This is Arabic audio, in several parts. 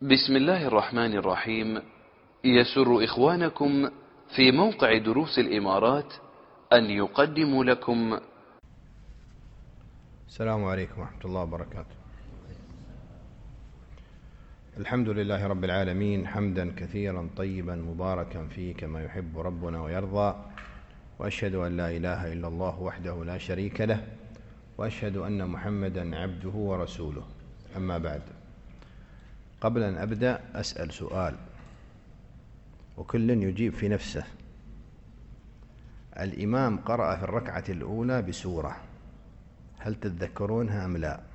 بسم الله الرحمن الرحيم. يسر إخوانكم في موقع دروس الإمارات أن يقدموا لكم. السلام عليكم ورحمة الله وبركاته. الحمد لله رب العالمين، حمدا كثيرا طيبا مباركا فيه كما يحب ربنا ويرضى، وأشهد أن لا إله إلا الله وحده لا شريك له، وأشهد أن محمدا عبده ورسوله. أما بعد، قبل أن أبدأ أسأل سؤال وكل يجيب في نفسه. الإمام قرأ في الركعة الأولى بسورة، هل تتذكرونها أم لا؟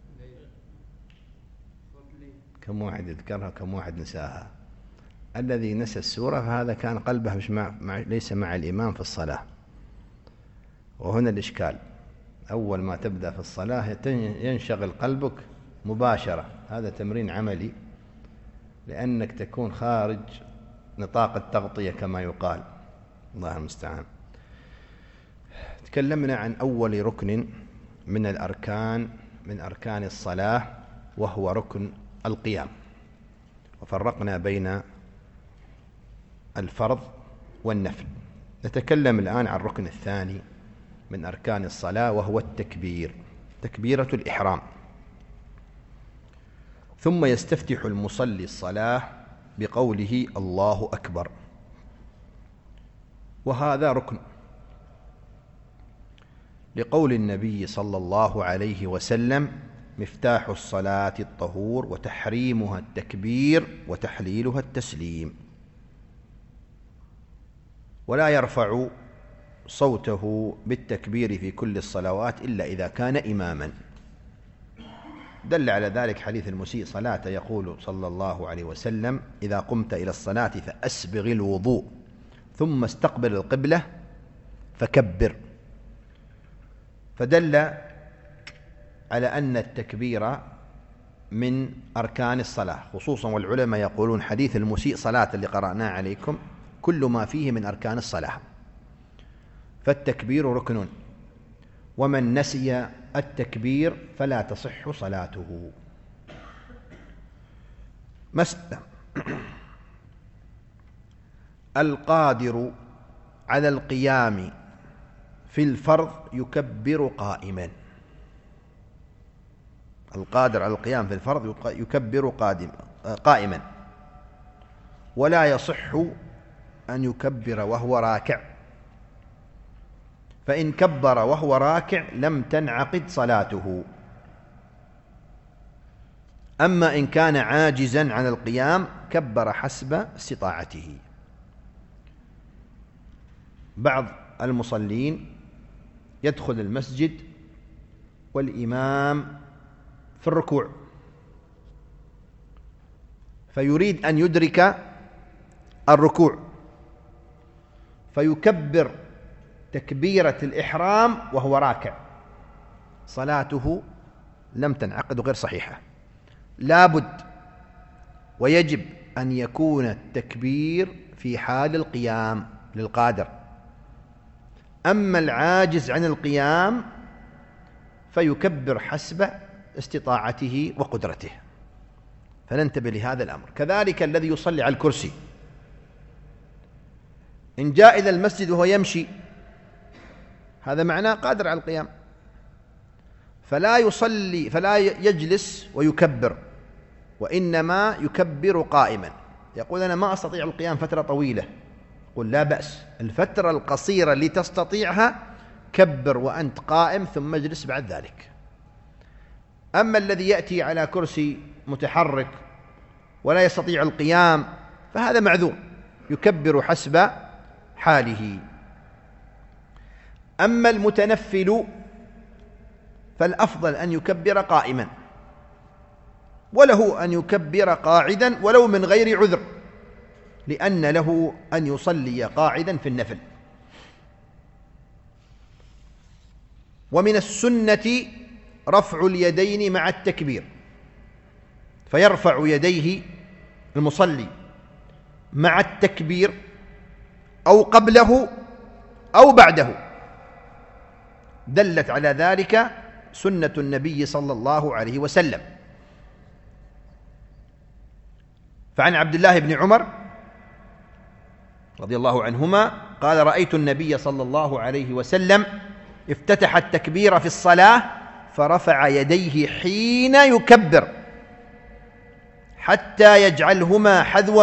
كم واحد يذكرها كم واحد نساها؟ الذي نسى السورة فهذا كان قلبه ليس مع الإمام في الصلاة. وهنا الإشكال، أول ما تبدأ في الصلاة ينشغل قلبك مباشرة. هذا تمرين عملي لأنك تكون خارج نطاق التغطية كما يقال، الله المستعان. تكلمنا عن أول ركن من أركان الصلاة، وهو ركن القيام، وفرقنا بين الفرض والنفل. نتكلم الآن عن الركن الثاني من أركان الصلاة، وهو التكبير، تكبيرة الإحرام. ثم يستفتح المصلي الصلاة بقوله الله أكبر، وهذا ركن لقول النبي صلى الله عليه وسلم: مفتاح الصلاة الطهور، وتحريمها التكبير، وتحليلها التسليم. ولا يرفع صوته بالتكبير في كل الصلوات إلا إذا كان إماما. دل على ذلك حديث المسيء صلاته، يقول صلى الله عليه وسلم: إذا قمت إلى الصلاة فأسبغ الوضوء ثم استقبل القبلة فكبر. فدل على أن التكبير من أركان الصلاة خصوصا، والعلماء يقولون حديث المسيء صلاة اللي قرأناه عليكم كل ما فيه من أركان الصلاة، فالتكبير ركن، ومن نسي التكبير فلا تصح صلاته. مسألة: القادر على القيام في الفرض يكبر قائما. القادر على القيام في الفرض يكبر قائما، ولا يصح أن يكبر وهو راكع، فإن كبر وهو راكع لم تنعقد صلاته. أما إن كان عاجزا عن القيام كبر حسب استطاعته. بعض المصلين يدخل المسجد والإمام في الركوع، فيريد أن يدرك الركوع فيكبر تكبيرة الإحرام وهو راكع، صلاته لم تنعقد غير صحيحة. لابد ويجب أن يكون التكبير في حال القيام للقادر. أما العاجز عن القيام فيكبر حسب استطاعته وقدرته، فننتبه لهذا الأمر. كذلك الذي يصلي على الكرسي، إن جاء إلى المسجد وهو يمشي هذا معناه قادر على القيام، فلا يجلس ويكبر، وإنما يكبر قائما. يقول: أنا ما أستطيع القيام فترة طويلة. قل: لا بأس، الفترة القصيرة اللي تستطيعها كبر وأنت قائم ثم اجلس بعد ذلك. أما الذي يأتي على كرسي متحرك ولا يستطيع القيام فهذا معذور، يكبر حسب حاله. أما المتنفل فالأفضل أن يكبر قائما، وله أن يكبر قاعدا ولو من غير عذر، لأن له أن يصلي قاعدا في النفل. ومن السنة رفع اليدين مع التكبير، فيرفع يديه المصلي مع التكبير أو قبله أو بعده. دلت على ذلك سنة النبي صلى الله عليه وسلم. فعن عبد الله بن عمر رضي الله عنهما قال: رأيت النبي صلى الله عليه وسلم افتتح التكبير في الصلاة فرفع يديه حين يكبر حتى يجعلهما حذو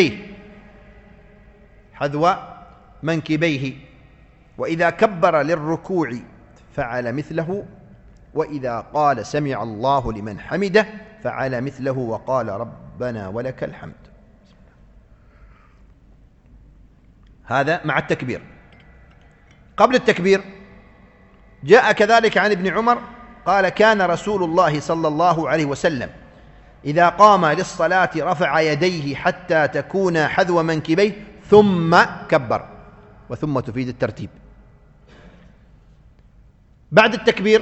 منكبيه، وإذا كبر للركوع فعل مثله، وإذا قال سمع الله لمن حمده فعل مثله وقال ربنا ولك الحمد. هذا مع التكبير. قبل التكبير جاء كذلك عن ابن عمر قال: كان رسول الله صلى الله عليه وسلم إذا قام للصلاة رفع يديه حتى تكون حذو منكبيه ثم كبر، وثم تفيد الترتيب. بعد التكبير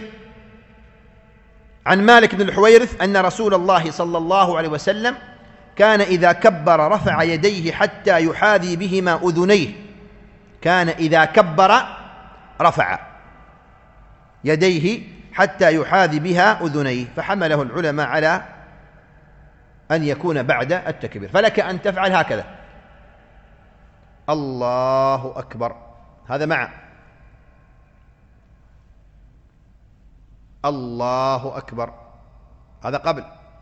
عن مالك بن الحويرث أن رسول الله صلى الله عليه وسلم كان إذا كبر رفع يديه حتى يحاذي بهما أذنيه. كان إذا كبر رفع يديه حتى يحاذي بها أذنيه، فحمله العلماء على أن يكون بعد التكبير. فلك أن تفعل هكذا: الله أكبر، هذا مع الله أكبر، هذا قبل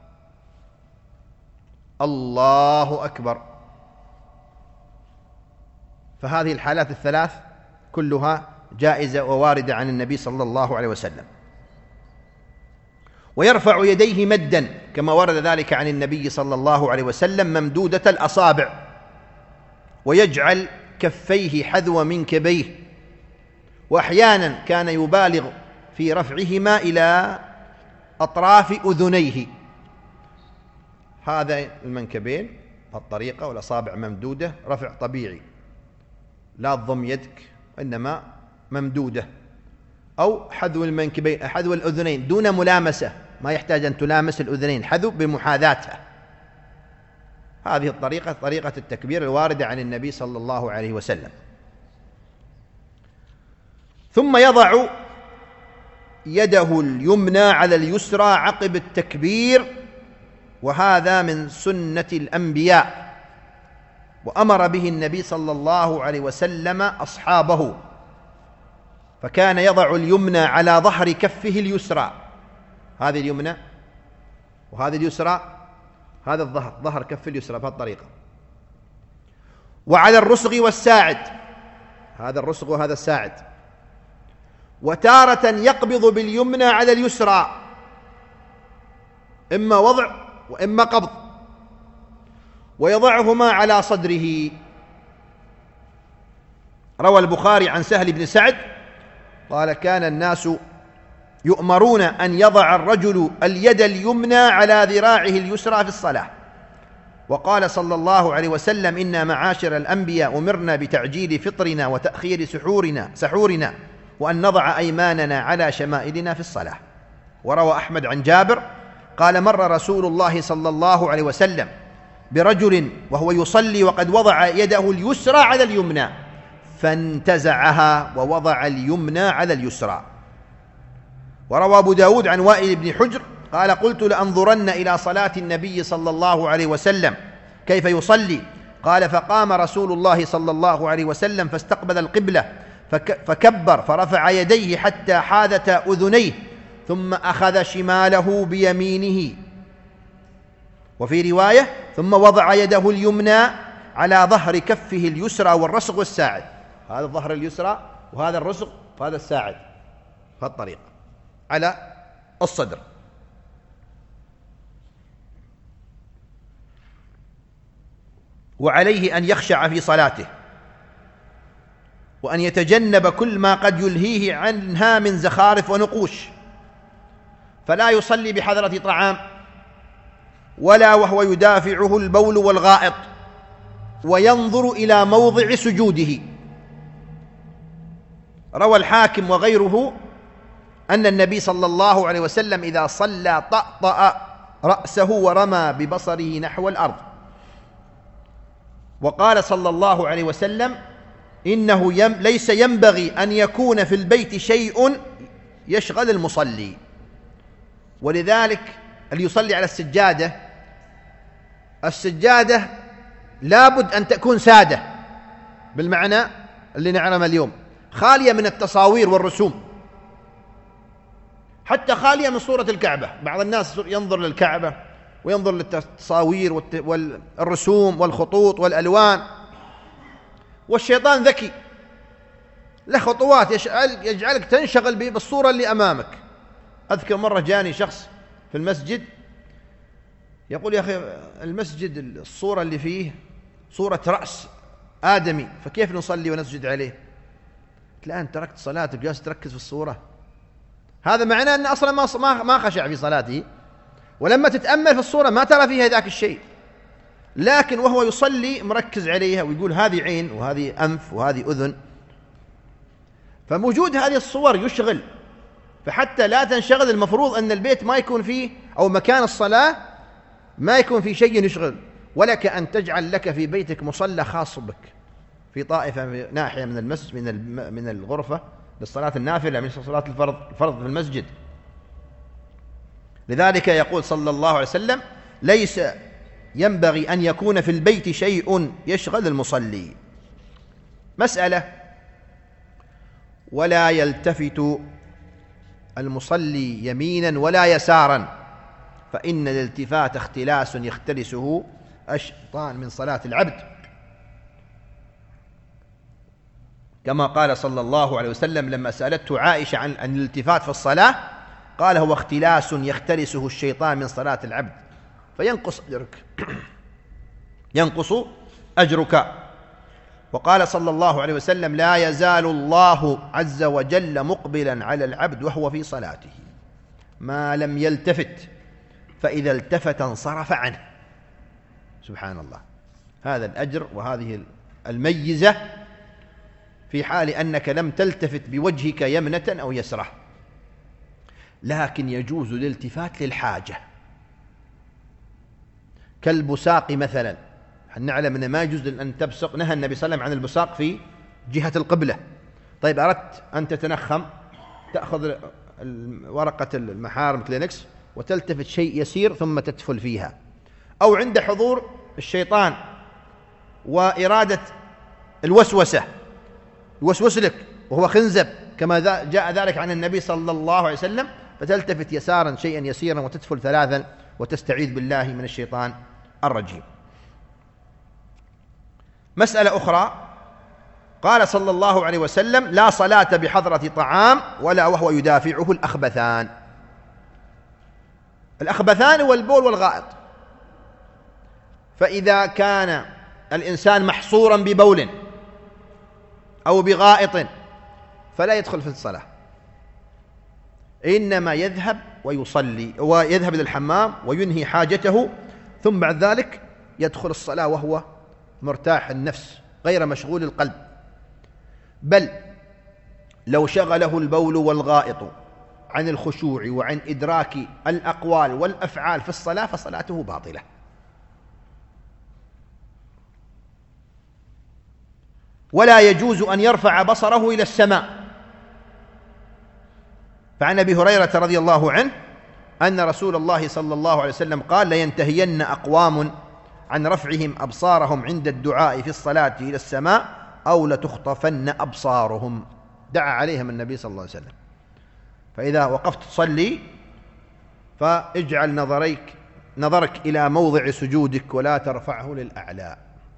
الله أكبر. فهذه الحالات الثلاث كلها جائزة وواردة عن النبي صلى الله عليه وسلم. ويرفع يديه مدا كما ورد ذلك عن النبي صلى الله عليه وسلم ممدودة الأصابع، ويجعل كفيه حذو منكبيه، وأحيانا كان يبالغ في رفعهما إلى أطراف أذنيه. هذا المنكبين الطريقة والأصابع ممدودة، رفع طبيعي، لا تضم يدك إنما ممدودة، أو حذو المنكبين، حذو الأذنين دون ملامسة، ما يحتاج أن تلامس الأذنين، حذو بمحاذاتها. هذه الطريقة طريقة التكبير الواردة عن النبي صلى الله عليه وسلم. ثم يضع يده اليمنى على اليسرى عقب التكبير، وهذا من سنة الأنبياء، وأمر به النبي صلى الله عليه وسلم أصحابه، فكان يضع اليمنى على ظهر كفه اليسرى، هذه اليمنى وهذه اليسرى، هذا الظهر، ظهر كف اليسرى بهذه الطريقة، وعلى الرسغ والساعد، هذا الرسغ وهذا الساعد. وتارة يقبض باليمنى على اليسرى، إما وضع وإما قبض، ويضعهما على صدره. روى البخاري عن سهل بن سعد قال: كان الناس يؤمرون أن يضع الرجل اليد اليمنى على ذراعه اليسرى في الصلاة، وقال صلى الله عليه وسلم: إنا معاشر الأنبياء أمرنا بتعجيل فطرنا وتأخير سحورنا وأن نضع أيماننا على شمائلنا في الصلاة. وروى أحمد عن جابر قال: مر رسول الله صلى الله عليه وسلم برجل وهو يصلي وقد وضع يده اليسرى على اليمنى فانتزعها ووضع اليمنى على اليسرى. وروى أبو داود عن وائل بن حجر قال: قلت لأنظرن إلى صلاة النبي صلى الله عليه وسلم كيف يصلي، قال: فقام رسول الله صلى الله عليه وسلم فاستقبل القبلة فكبر فرفع يديه حتى حاذتا أذنيه، ثم أخذ شماله بيمينه. وفي رواية: ثم وضع يده اليمنى على ظهر كفه اليسرى والرسغ والساعد، هذا الظهر اليسرى وهذا الرسغ وهذا الساعد، هذه الطريقة على الصدر. وعليه أن يخشع في صلاته، وأن يتجنب كل ما قد يلهيه عنها من زخارف ونقوش، فلا يصلي بحضرة طعام ولا وهو يدافعه البول والغائط، وينظر إلى موضع سجوده. روى الحاكم وغيره أن النبي صلى الله عليه وسلم إذا صلى طأطأ رأسه ورمى ببصره نحو الأرض. وقال صلى الله عليه وسلم: إنه ليس ينبغي أن يكون في البيت شيء يشغل المصلي. ولذلك اللي يصلي على السجادة السجادة لابد أن تكون سادة بالمعنى اللي نعلمه اليوم، خالية من التصاوير والرسوم، حتى خالية من صورة الكعبة. بعض الناس ينظر للكعبة وينظر للتصاوير والرسوم والخطوط والألوان، والشيطان ذكي له خطوات يجعلك تنشغل بالصورة اللي أمامك. أذكر مرة جاني شخص في المسجد يقول: يا أخي المسجد الصورة اللي فيه صورة رأس آدمي، فكيف نصلي ونسجد عليه؟ قلت له: أنت تركت صلاتك جالس تركز في الصورة. هذا معناه أن أصلا ما خشع في صلاته، ولما تتأمل في الصورة ما ترى فيها ذاك الشيء، لكن وهو يصلي مركز عليها ويقول هذه عين وهذه أنف وهذه أذن. فموجود هذه الصور يشغل، فحتى لا تنشغل المفروض أن البيت ما يكون فيه أو مكان الصلاة ما يكون فيه شيء يشغل، ولك أن تجعل لك في بيتك مصلى خاص بك في طائفة في ناحية من المسجد من الغرفة للصلاة النافلة من صلاة الفرض في المسجد. لذلك يقول صلى الله عليه وسلم: ليس ينبغي أن يكون في البيت شيء يشغل المصلي. مسألة: ولا يلتفت المصلي يمينا ولا يسارا، فإن الالتفات اختلاس يختلسه الشيطان من صلاة العبد، كما قال صلى الله عليه وسلم لما سألته عائشة عن الالتفات في الصلاة، قال: هو اختلاس يختلسه الشيطان من صلاة العبد فينقص أجرك ينقص أجرك. وقال صلى الله عليه وسلم: لا يزال الله عز وجل مقبلا على العبد وهو في صلاته ما لم يلتفت، فإذا التفت انصرف عنه. سبحان الله، هذا الأجر وهذه الميزة في حال أنك لم تلتفت بوجهك يمنة أو يسرة. لكن يجوز الالتفات للحاجة كالبساق مثلا. نعلم أن ما يجوز أن تبصق، نهى النبي صلى الله عليه وسلم عن البساق في جهة القبلة. طيب أردت أن تتنخم، تأخذ ورقة المحارم كلينكس وتلتفت شيء يسير ثم تدفل فيها، أو عند حضور الشيطان وإرادة الوسوسة يوسوس لك وهو خنزب كما جاء ذلك عن النبي صلى الله عليه وسلم، فتلتفت يسارا شيئا يسيرا وتدفل ثلاثا وتستعيذ بالله من الشيطان الرجيم. مسألة أخرى: قال صلى الله عليه وسلم: لا صلاة بحضرة طعام ولا وهو يدافعه الأخبثان. الأخبثان هو البول والغائط، فإذا كان الإنسان محصورا ببول أو بغائط فلا يدخل في الصلاة، إنما يذهب ويصلي ويذهب إلى الحمام وينهي حاجته، ثم بعد ذلك يدخل الصلاة وهو مرتاح النفس غير مشغول القلب. بل لو شغله البول والغائط عن الخشوع وعن إدراك الأقوال والأفعال في الصلاة فصلاته باطلة. ولا يجوز أن يرفع بصره إلى السماء. فعن أبي هريرة رضي الله عنه أن رسول الله صلى الله عليه وسلم قال: لينتهين أقوام عن رفعهم أبصارهم عند الدعاء في الصلاة إلى السماء أو لتخطفن أبصارهم. دعا عليهم النبي صلى الله عليه وسلم. فإذا وقفت تصلي فاجعل نظرك إلى موضع سجودك ولا ترفعه للأعلى،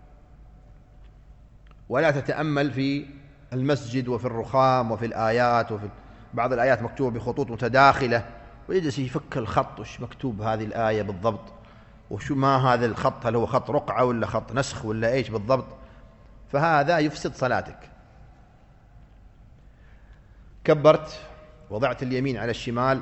ولا تتأمل في المسجد وفي الرخام وفي الآيات، وفي بعض الآيات مكتوبة بخطوط متداخلة ويجلس يفك الخط، وش مكتوب هذه الآية بالضبط، وشو ما هذا الخط، هل هو خط رقعة ولا خط نسخ ولا إيش بالضبط، فهذا يفسد صلاتك. كبرت، وضعت اليمين على الشمال،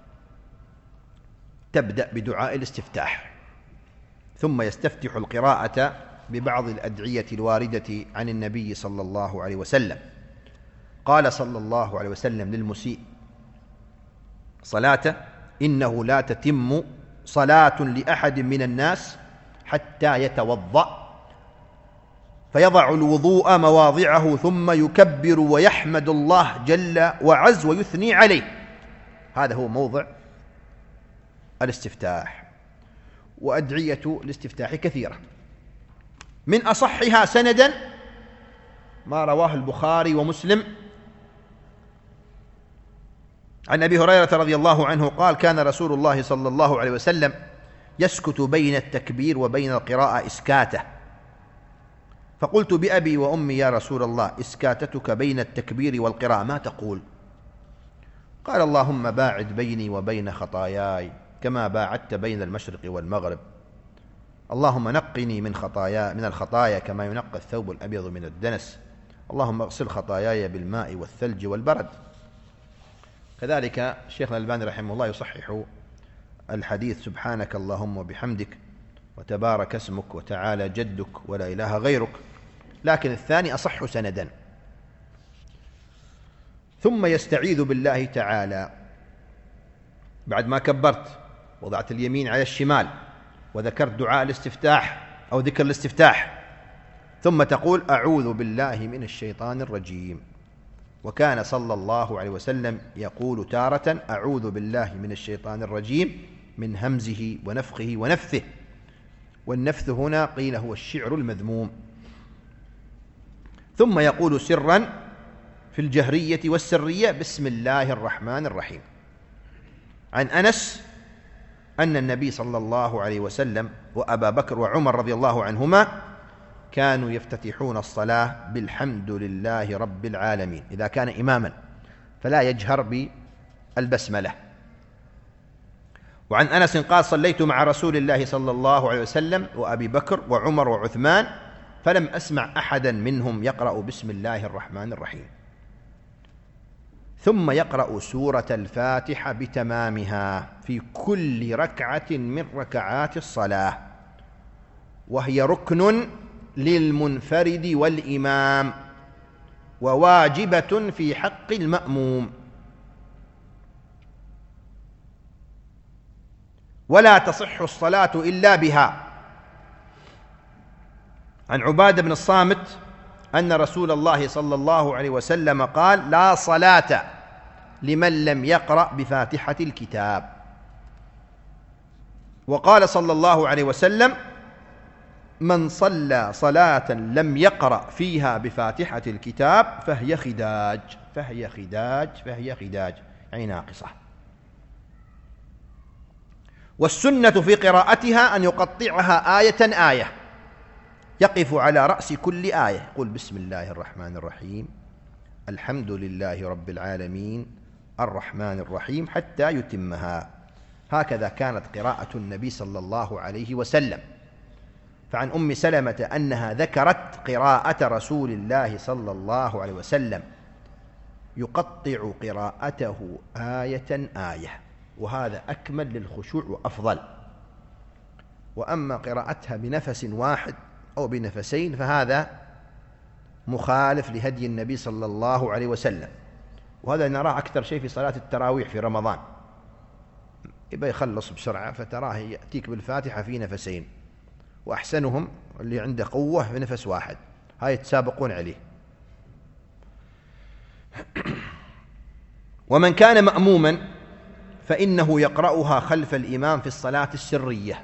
تبدأ بدعاء الاستفتاح، ثم يستفتح القراءة ببعض الأدعية الواردة عن النبي صلى الله عليه وسلم. قال صلى الله عليه وسلم للمسيء صلاته: إنه لا تتم صلاة لأحد من الناس حتى يتوضأ فيضع الوضوء مواضعه ثم يكبر ويحمد الله جل وعز ويثني عليه. هذا هو موضع الاستفتاح. وأدعية الاستفتاح كثيرة. من أصحها سندا ما رواه البخاري ومسلم عن أبي هريرة رضي الله عنه قال: كان رسول الله صلى الله عليه وسلم يسكت بين التكبير وبين القراءة إسكاته، فقلت بأبي وأمي يا رسول الله، إسكاتتك بين التكبير والقراءة ما تقول؟ قال: اللهم باعد بيني وبين خطاياي كما باعدت بين المشرق والمغرب، اللهم نقني من الخطايا كما ينقى الثوب الأبيض من الدنس، اللهم اغسل خطاياي بالماء والثلج والبرد. كذلك شيخنا الألباني رحمه الله يصحح الحديث: سبحانك اللهم وبحمدك وتبارك اسمك وتعالى جدك ولا إله غيرك، لكن الثاني أصح سندا. ثم يستعيذ بالله تعالى بعد ما كبرت، وضعت اليمين على الشمال، وذكرت دعاء الاستفتاح أو ذكر الاستفتاح، ثم تقول: أعوذ بالله من الشيطان الرجيم. وكان صلى الله عليه وسلم يقول تارة: أعوذ بالله من الشيطان الرجيم من همزه ونفخه ونفثه، والنفث هنا قيل هو الشعر المذموم. ثم يقول سرا في الجهرية والسرية: بسم الله الرحمن الرحيم. عن أنس أن النبي صلى الله عليه وسلم وأبا بكر وعمر رضي الله عنهما كانوا يفتتحون الصلاة بالحمد لله رب العالمين إذا كان إماما، فلا يجهر بالبسملة. وعن أنس قال: صليت مع رسول الله صلى الله عليه وسلم وأبي بكر وعمر وعثمان فلم أسمع أحدا منهم يقرأ بسم الله الرحمن الرحيم. ثم يقرأ سورة الفاتحة بتمامها في كل ركعة من ركعات الصلاة، وهي ركن للمنفرد والإمام وواجبة في حق المأموم، ولا تصح الصلاة إلا بها. عن عبادة بن الصامت أن رسول الله صلى الله عليه وسلم قال: لا صلاة لمن لم يقرأ بفاتحة الكتاب. وقال صلى الله عليه وسلم: من صلى صلاة لم يقرأ فيها بفاتحة الكتاب فهي خداج فهي خداج فهي خداج، أي ناقصة. والسنة في قراءتها أن يقطعها آية آية، يقف على رأس كل آية، يقول: بسم الله الرحمن الرحيم، الحمد لله رب العالمين، الرحمن الرحيم، حتى يتمها. هكذا كانت قراءة النبي صلى الله عليه وسلم. فعن أم سلمة أنها ذكرت قراءة رسول الله صلى الله عليه وسلم يقطع قراءته آية آية، وهذا أكمل للخشوع وأفضل. وأما قراءتها بنفس واحد أو بنفسين فهذا مخالف لهدي النبي صلى الله عليه وسلم، وهذا نراه أكثر شيء في صلاة التراويح في رمضان، يبقى يخلص بسرعة فتراه يأتيك بالفاتحة في نفسين، وأحسنهم اللي عنده قوة في نفس واحد، هاي يتسابقون عليه. ومن كان مأموما فإنه يقرأها خلف الإمام في الصلاة السرية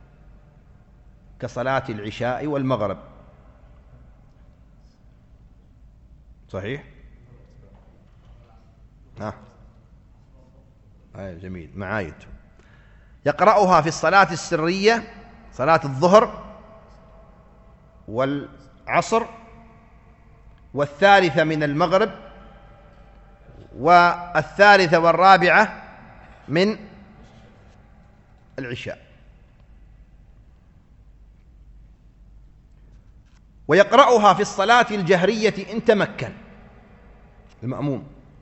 كصلاة العشاء والمغرب. صحيح؟ جميل، معايد. يقرأها في الصلاة السرية، صلاة الظهر والعصر والثالثة من المغرب والثالثة والرابعة من العشاء. ويقرأها في الصلاة الجهرية إن تمكن، المأموم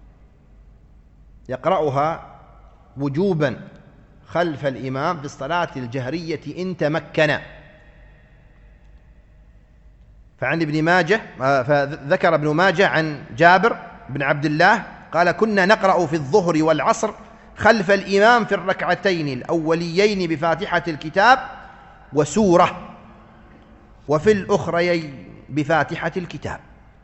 يقرأها وجوبا خلف الإمام في الصلاة الجهرية إن تمكن. فعن ابن ماجه، فذكر ابن ماجه عن جابر بن عبد الله قال: كنا نقرأ في الظهر والعصر خلف الإمام في الركعتين الأوليين بفاتحة الكتاب وسورة، وفي الأخريين بفاتحة الكتاب،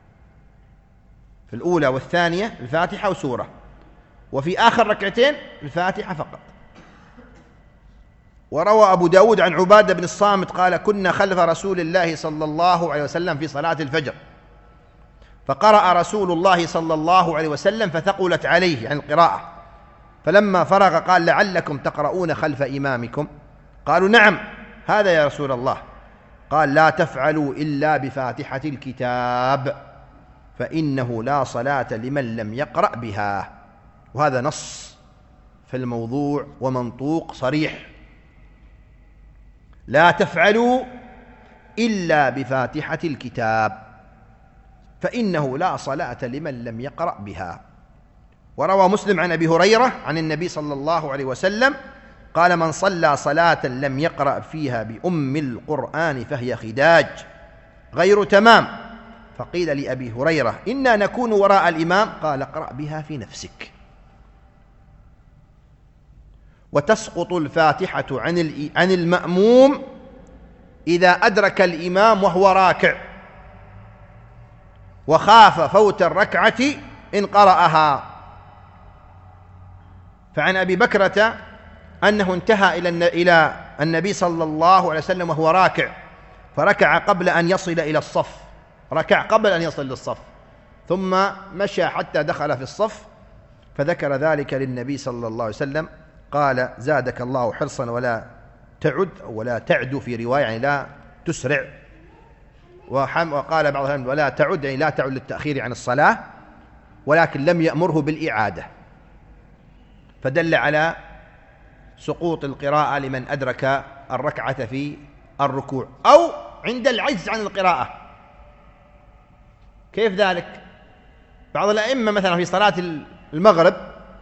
في الأولى والثانية الفاتحة وسورة، وفي آخر ركعتين الفاتحة فقط. وروى أبو داود عن عبادة بن الصامت قال كنا خلف رسول الله صلى الله عليه وسلم في صلاة الفجر، فقرأ رسول الله صلى الله عليه وسلم فثقلت عليه عن القراءة، فلما فرغ قال لعلكم تقرؤون خلف إمامكم؟ قالوا نعم هذا يا رسول الله. قال لا تفعلوا إلا بفاتحة الكتاب فإنه لا صلاة لمن لم يقرأ بها. وهذا نص في الموضوع ومنطوق صريح، لا تفعلوا إلا بفاتحة الكتاب فإنه لا صلاة لمن لم يقرأ بها. وروى مسلم عن أبي هريرة عن النبي صلى الله عليه وسلم قال من صلى صلاة لم يقرأ فيها بأم القرآن فهي خداج غير تمام. فقيل لأبي هريرة إنا نكون وراء الإمام، قال اقرأ بها في نفسك. وتسقط الفاتحة عن المأموم إذا أدرك الإمام وهو راكع وخاف فوت الركعة إن قرأها. فعن أبي بكرة أنه انتهى إلى النبي صلى الله عليه وسلم وهو راكع فركع قبل أن يصل إلى الصف، ركع قبل أن يصل للصف ثم مشى حتى دخل في الصف، فذكر ذلك للنبي صلى الله عليه وسلم قال زادك الله حرصا ولا تعد في رواية يعني لا تسرع، وقال بعض العلماء ولا تعد يعني لا تعد للتأخير عن الصلاة، ولكن لم يأمره بالإعادة، فدل على سقوط القراءة لمن أدرك الركعة في الركوع أو عند العجز عن القراءة. كيف ذلك؟ بعض الأئمة مثلا في صلاة المغرب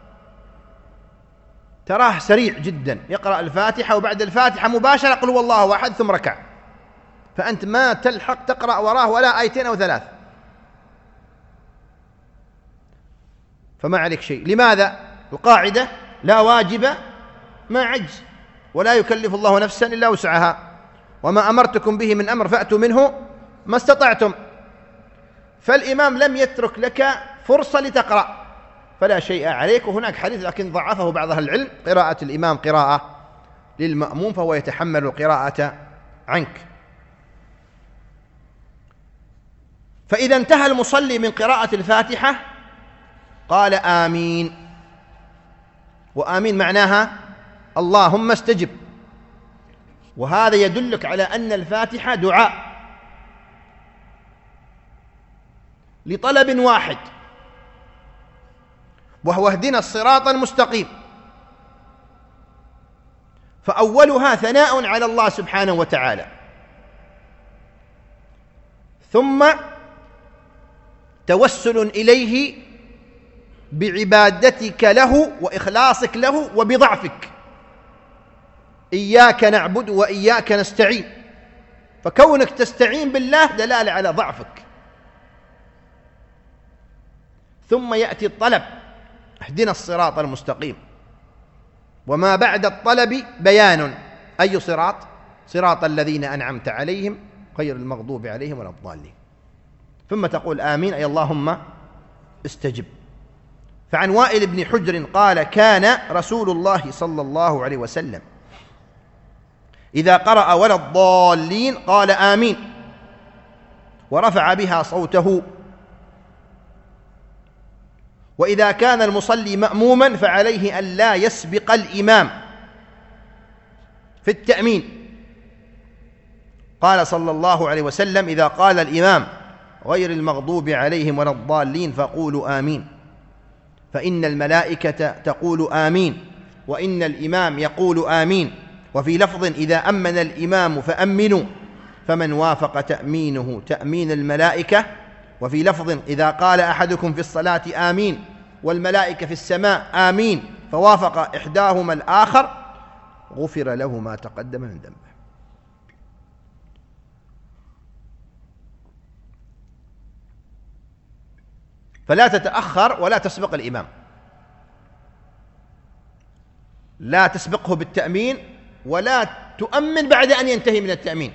تراه سريع جدا يقرأ الفاتحة وبعد الفاتحة مباشرة قل هو الله أحد ثم ركع، فأنت ما تلحق تقرأ وراه ولا آيتين أو ثلاث، فما عليك شيء. لماذا؟ القاعدة لا واجب ما عجز، ولا يكلف الله نفسا إلا وسعها، وما أمرتكم به من أمر فأتوا منه ما استطعتم. فالإمام لم يترك لك فرصة لتقرأ فلا شيء عليك. وهناك حديث لكن ضعفه بعض أهل العلم قراءة الإمام قراءة للمأموم فهو يتحمل القراءة عنك. فإذا انتهى المصلي من قراءة الفاتحة قال آمين، وآمين معناها اللهم استجب، وهذا يدلك على أن الفاتحة دعاء لطلب واحد وهو اهدنا الصراط المستقيم، فأولها ثناء على الله سبحانه وتعالى، ثم توسل إليه بعبادتك له وإخلاصك له وبضعفك، إياك نعبد وإياك نستعين، فكونك تستعين بالله دلالة على ضعفك. ثم يأتي الطلب اهدنا الصراط المستقيم، وما بعد الطلب بيان أي صراط؟ صراط الذين أنعمت عليهم غير المغضوب عليهم ولا الضالين، ثم تقول آمين أي اللهم استجب. فعن وائل بن حجر قال كان رسول الله صلى الله عليه وسلم إذا قرأ ولا الضالين قال آمين ورفع بها صوته، وإذا كان المصلي مأموما فعليه أن لا يسبق الإمام في التأمين. قال صلى الله عليه وسلم إذا قال الإمام غير المغضوب عليهم ولا الضالين فقولوا آمين، فإن الملائكة تقول آمين وإن الإمام يقول آمين. وفي لفظ إذا أمن الإمام فأمنوا، فمن وافق تأمينه تأمين الملائكة. وفي لفظ إذا قال أحدكم في الصلاة آمين والملائكة في السماء آمين فوافق إحداهما الآخر غفر له ما تقدم من ذنبه. فلا تتأخر ولا تسبق الإمام، لا تسبقه بالتأمين ولا تؤمن بعد أن ينتهي من التأمين.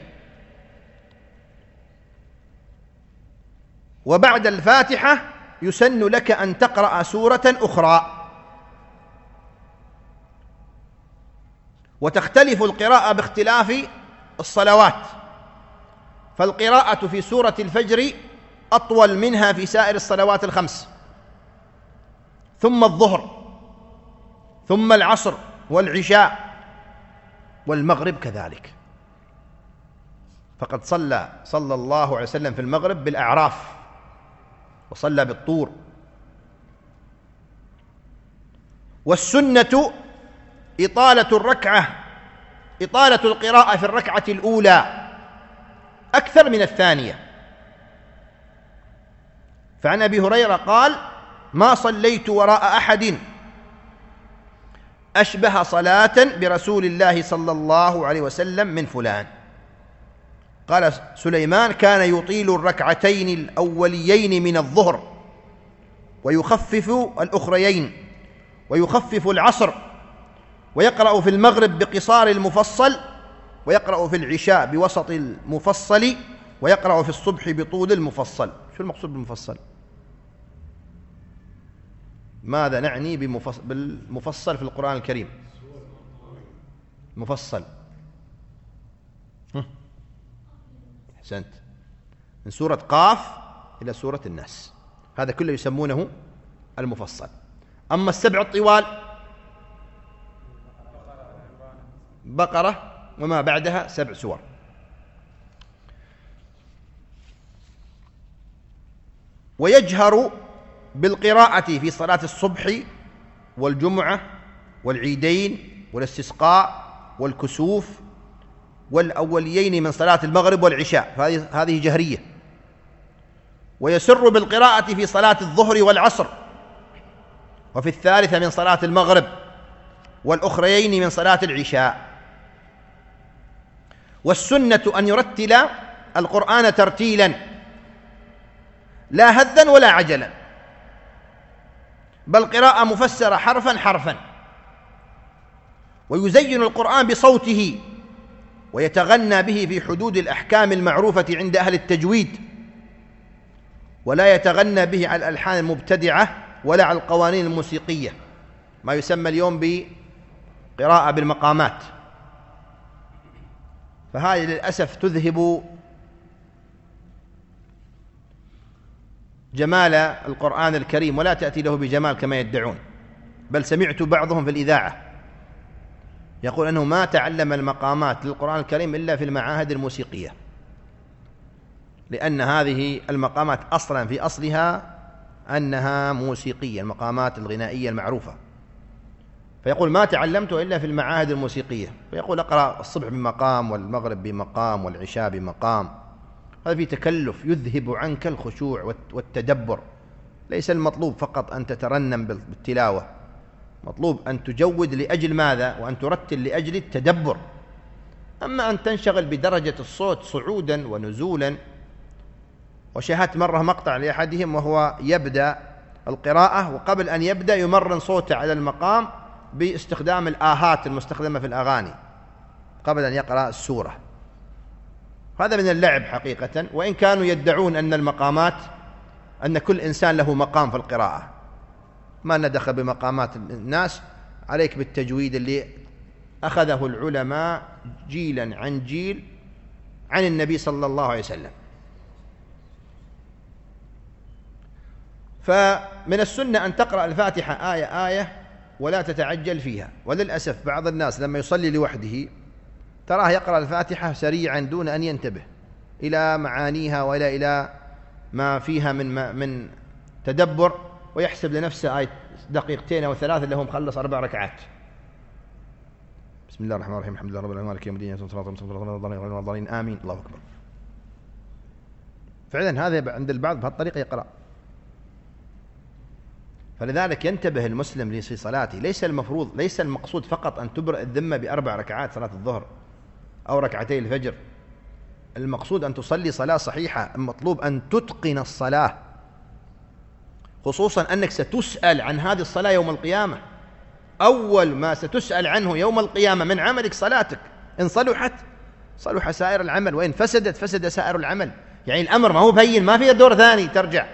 وبعد الفاتحة يسن لك أن تقرأ سورة أخرى، وتختلف القراءة باختلاف الصلوات، فالقراءة في سورة الفجر أطول منها في سائر الصلوات الخمس، ثم الظهر، ثم العصر والعشاء والمغرب كذلك. فقد صلى الله عليه وسلم في المغرب بالأعراف، وصلى بالطور. والسنة إطالة القراءة في الركعة الأولى أكثر من الثانية. فعن أبي هريرة قال: ما صليت وراء أحد أشبه صلاة برسول الله صلى الله عليه وسلم من فلان. قال سليمان: كان يطيل الركعتين الأوليين من الظهر ويخفف الأخريين، ويخفف العصر، ويقرأ في المغرب بقصار المفصل، ويقرأ في العشاء بوسط المفصل، ويقرأ في الصبح بطول المفصل. شو المقصود بالمفصل؟ ماذا نعني بالمفصل في القرآن الكريم؟ مفصل أحسنت، من سورة قاف إلى سورة الناس، هذا كله يسمونه المفصل. أما السبع الطوال: بقرة وما بعدها 7 سور. ويجهر بالقراءة في صلاة الصبح والجمعة والعيدين والاستسقاء والكسوف والأوليين من صلاة المغرب والعشاء، هذه جهرية. ويسر بالقراءة في صلاة الظهر والعصر، وفي الثالثة من صلاة المغرب، والأخريين من صلاة العشاء. والسنة أن يرتل القرآن ترتيلا، لا هذا ولا عجلا، بل قراءة مفسرة حرفا حرفا. ويزين القرآن بصوته، ويتغنى به في حدود الأحكام المعروفة عند أهل التجويد، ولا يتغنى به على الألحان المبتدعة ولا على القوانين الموسيقية، ما يسمى اليوم بقراءة بالمقامات. فهذه للأسف تذهب جمال القرآن الكريم، ولا تأتي له بجمال كما يدعون. بل سمعت بعضهم في الإذاعة يقول أنه ما تعلم المقامات للقرآن الكريم إلا في المعاهد الموسيقية، لأن هذه المقامات أصلا في أصلها أنها موسيقية، المقامات الغنائية المعروفة. فيقول ما تعلمته إلا في المعاهد الموسيقية. فيقول أقرأ الصبح بمقام، والمغرب بمقام، والعشاء بمقام. هذا في تكلف يذهب عنك الخشوع والتدبر. ليس المطلوب فقط أن تترنم بالتلاوة، مطلوب أن تجود لأجل ماذا؟ وأن ترتل لأجل التدبر. أما أن تنشغل بدرجة الصوت صعودا ونزولا. وشاهدت مرة مقطع لأحدهم وهو يبدأ القراءة، وقبل أن يبدأ يمرن صوته على المقام باستخدام الآهات المستخدمة في الأغاني قبل أن يقرأ السورة. هذا من اللعب حقيقة، وإن كانوا يدعون أن المقامات، أن كل إنسان له مقام في القراءة، ما ندخل بمقامات الناس. عليك بالتجويد اللي أخذه العلماء جيلا عن جيل عن النبي صلى الله عليه وسلم. فمن السنة أن تقرأ الفاتحة آية آية ولا تتعجل فيها. وللأسف بعض الناس لما يصلي لوحده تراه يقرأ الفاتحة سريعا دون أن ينتبه إلى معانيها ولا إلى ما فيها من تدبر، ويحسب لنفسه آية 2 أو 3 اللي هم خلص 4 ركعات. بسم الله الرحمن الرحيم، الحمد لله رب العالمين، مالك يوم الدين، آمين، الله أكبر. فعلا هذا عند البعض بهالطريقة يقرأ. فلذلك ينتبه المسلم في صلاته. ليس المقصود فقط أن تبرئ الذمة ب4 ركعات صلاة الظهر أو 2 ركعتي الفجر. المقصود أن تصلي صلاة صحيحة. المطلوب أن تتقن الصلاة، خصوصا أنك ستسأل عن هذه الصلاة يوم القيامة. أول ما ستسأل عنه يوم القيامة من عملك صلاتك. إن صلحت صلح سائر العمل، وإن فسدت فسد سائر العمل. يعني الأمر ما هو بين، ما في دور ثاني ترجع،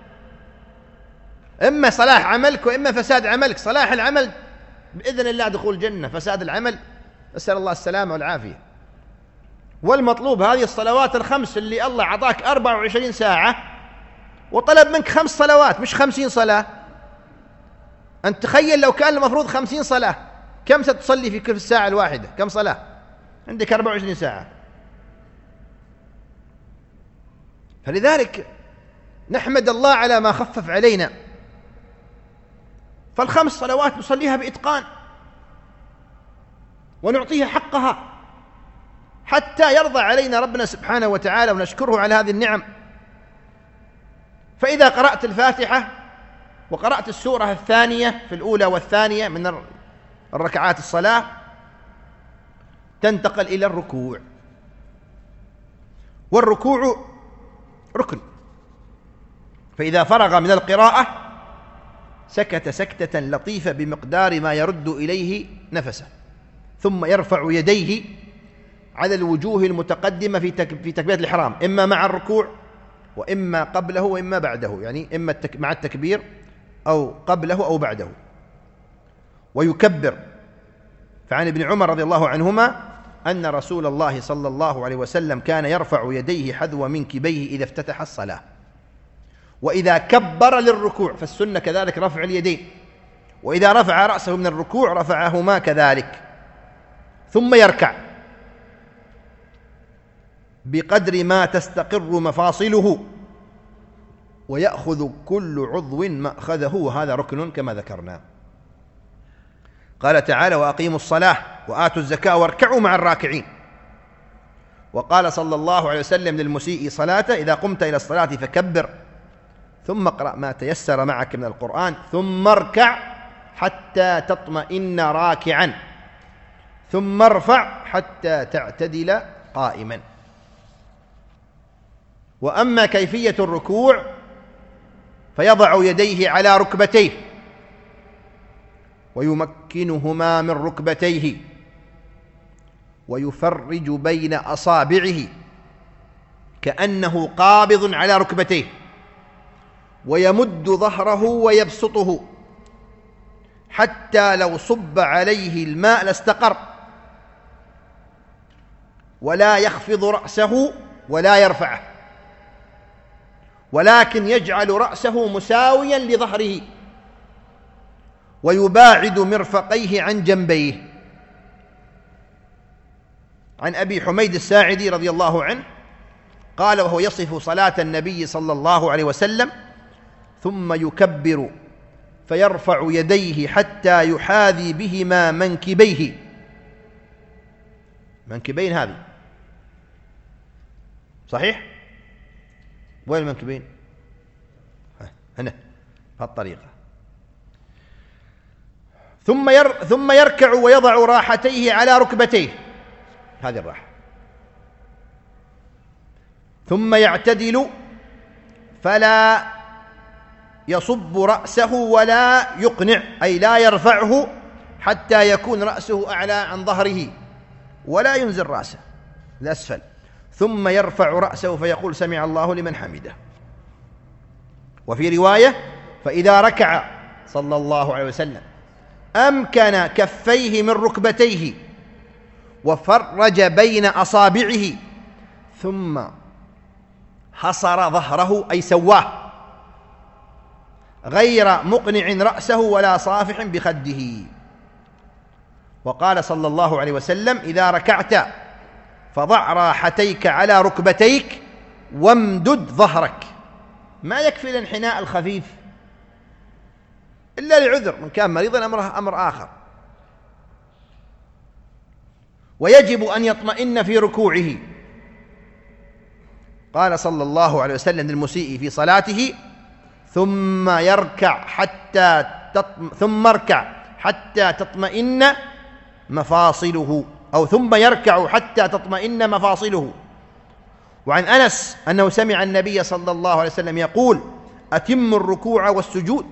إما صلاح عملك وإما فساد عملك. صلاح العمل بإذن الله دخول الجنة، فساد العمل أسأل الله السلامة والعافية. والمطلوب هذه الصلوات الخمس اللي الله أعطاك 24 ساعة وطلب منك 5 صلوات مش 50 صلاة. أنت تخيل لو كان المفروض 50 صلاة كم ستصلي في كل الساعة الواحدة؟ كم صلاة؟ عندك 24 ساعة. فلذلك نحمد الله على ما خفف علينا. فال5 صلوات نصليها بإتقان ونعطيها حقها حتى يرضى علينا ربنا سبحانه وتعالى ونشكره على هذه النعم. فإذا قرأت الفاتحة وقرأت السورة الثانية في الأولى والثانية من الركعات الصلاة تنتقل إلى الركوع، والركوع ركن. فإذا فرغ من القراءة سكت سكتة لطيفة بمقدار ما يرد إليه نفسه، ثم يرفع يديه على الوجوه المتقدمة في تكبيرة الإحرام، إما مع الركوع وإما قبله وإما بعده، يعني إما مع التكبير أو قبله أو بعده، ويكبر. فعن ابن عمر رضي الله عنهما أن رسول الله صلى الله عليه وسلم كان يرفع يديه حذو منكبيه إذا افتتح الصلاة، وإذا كبر للركوع فالسنة كذلك رفع اليدين، وإذا رفع رأسه من الركوع رفعهما كذلك، ثم يركع بقدر ما تستقر مفاصله ويأخذ كل عضو مأخذه، وهذا ركن كما ذكرنا. قال تعالى: وأقيموا الصلاة وآتوا الزكاة واركعوا مع الراكعين. وقال صلى الله عليه وسلم للمسيء صلاته: إذا قمت إلى الصلاة فكبر، ثم اقرأ ما تيسر معك من القرآن، ثم اركع حتى تطمئن راكعا، ثم ارفع حتى تعتدل قائما. وأما كيفية الركوع فيضع يديه على ركبتيه ويمكنهما من ركبتيه ويفرج بين أصابعه كأنه قابض على ركبتيه، ويمد ظهره ويبسطه حتى لو صب عليه الماء لاستقر، ولا يخفض رأسه ولا يرفعه، ولكن يجعل رأسه مساويا لظهره ويباعد مرفقيه عن جنبيه. عن أبي حميد الساعدي رضي الله عنه قال وهو يصف صلاة النبي صلى الله عليه وسلم: ثم يكبر فيرفع يديه حتى يحاذي بهما منكبيه. منكبين هذه صحيح؟ وين المنكبين؟ هنا بهالطريقة. ثم يركع ويضع راحتيه على ركبتيه، هذه الراحة، ثم يعتدل فلا يصب رأسه ولا يقنع، أي لا يرفعه حتى يكون رأسه أعلى عن ظهره، ولا ينزل رأسه لأسفل، ثم يرفع رأسه فيقول: سمع الله لمن حمده. وفي رواية: فإذا ركع صلى الله عليه وسلم أمكن كفيه من ركبتيه وفرج بين أصابعه، ثم حصر ظهره أي سواه، غير مقنع رأسه ولا صافح بخده. وقال صلى الله عليه وسلم: إذا ركعت فضع راحتيك على ركبتيك وامدد ظهرك. ما يكفي الانحناء الخفيف إلا لعذر، من كان مريضا أمر آخر. ويجب أن يطمئن في ركوعه. قال صلى الله عليه وسلم للمسيء في صلاته: ثم اركع حتى تطمئن مفاصله، أو ثم يركع حتى تطمئن مفاصله. وعن أنس أنه سمع النبي صلى الله عليه وسلم يقول: أتم الركوع والسجود،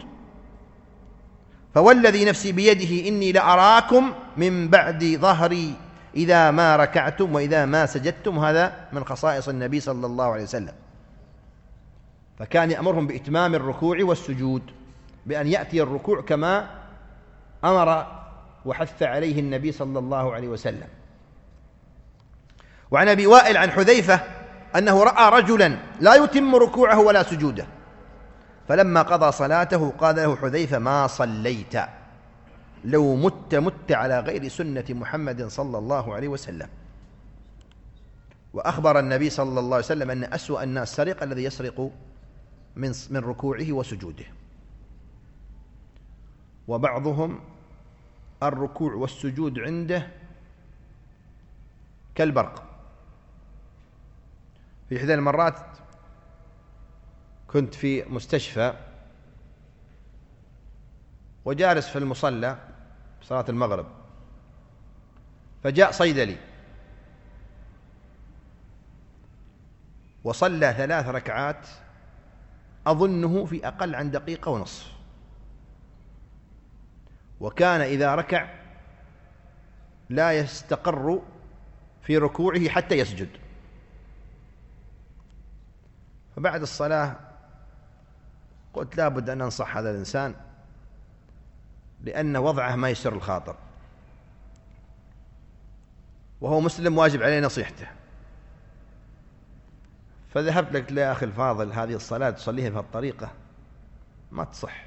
فوالذي نفسي بيده إني لأراكم من بعد ظهري إذا ما ركعتم وإذا ما سجدتم. هذا من خصائص النبي صلى الله عليه وسلم. فكان يأمرهم بإتمام الركوع والسجود، بأن يأتي الركوع كما أمر وحث عليه النبي صلى الله عليه وسلم. وعن أبي وائل عن حذيفة أنه رأى رجلا لا يتم ركوعه ولا سجوده، فلما قضى صلاته قال له حذيفة: ما صليت، لو مت على غير سنة محمد صلى الله عليه وسلم. وأخبر النبي صلى الله عليه وسلم أن أسوأ الناس سرق الذي يسرق من ركوعه وسجوده. وبعضهم الركوع والسجود عنده كالبرق. في إحدى المرات كنت في مستشفى وجالس في المصلى صلاة المغرب، فجاء صيدلي وصلى 3 ركعات أظنه في أقل عن دقيقة ونصف، وكان إذا ركع لا يستقر في ركوعه حتى يسجد. فبعد الصلاة قلت لابد أن أنصح هذا الإنسان، لأن وضعه ما يسر الخاطر، وهو مسلم واجب عليه نصيحته. فذهبت لك يا أخي الفاضل، هذه الصلاة تصليها بهالطريقة ما تصح.